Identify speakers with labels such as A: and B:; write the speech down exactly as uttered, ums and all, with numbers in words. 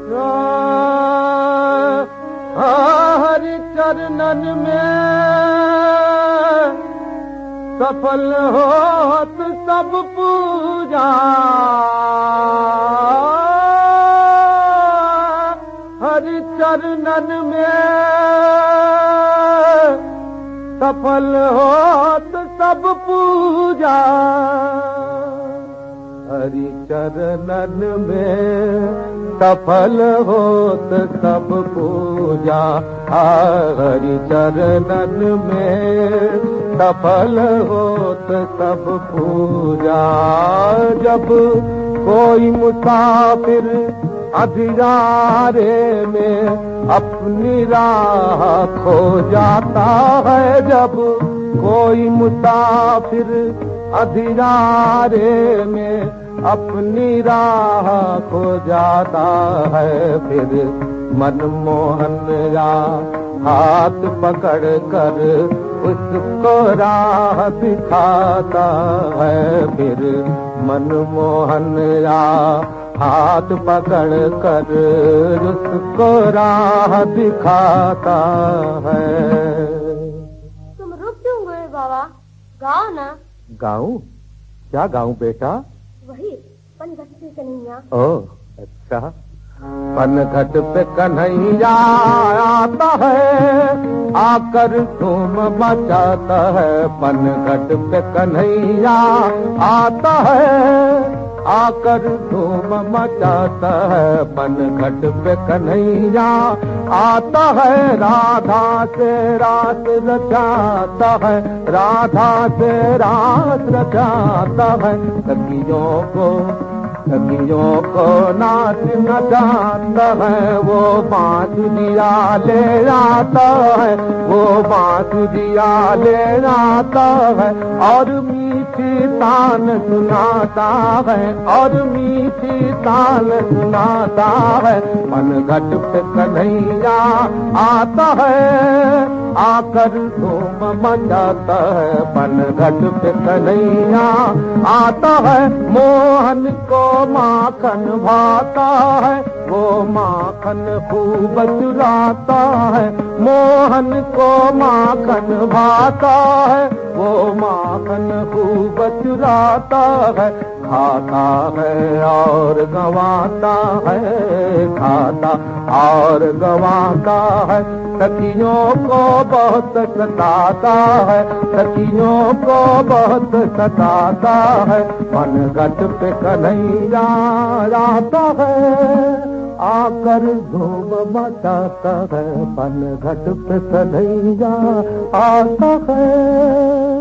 A: हरि चरणन में सफल होत सब पूजा। हरि चरणन में सफल होत सब पूजा। हरि चरणन में सफल होत सब पूजा। हरि चरणन में सफल होत सब पूजा। जब कोई मुसाफिर अंधियारे में अपनी राह खो जाता है। जब कोई मुसाफिर अंधियारे में अपनी राह खो जाता है, फिर मनमोहन या हाथ पकड़ कर उसको राह दिखाता है। फिर मनमोहन या हाथ पकड़ कर उसको राह दिखाता है।
B: तुम रुक क्यों गए बाबा? गाओ ना।
A: गाऊं? क्या गाऊं बेटा?
B: वही पनघट पे कन्हैया।
A: ओह अच्छा। पनघट पे कन्हैया आता है, आकर धूम मचाता है। पनघट पे कन्हैया आता है, आकर धूम मचाता है। पनघट पे कन्हैया आता है, राधा से रास रचाता है। राधा से रास रचाता है। सखियों को सखियों को नाच नचाता है। वो बांसुरिया ले आता है, वो बांसुरिया ले आता है। और मीठी तान सुनाता है, और मीठी तान सुनाता है। पनघट पे कन्हैया आता है, आकर धूम मचाता है। पनघट पे कन्हैया आता है, मोहन को माखन भाता है। वो माखन खूब चुराता है। मोहन को माखन भाता है, वो माखन खूब चुराता है। खाता है और गवाता है, खाता और गवाता है। सखियों को बहुत सताता है, सखियों को बहुत सताता है। पनघट पे कन्हैया आता है, आकर धूम मचाता है। पनघट पे कन्हैया आता है।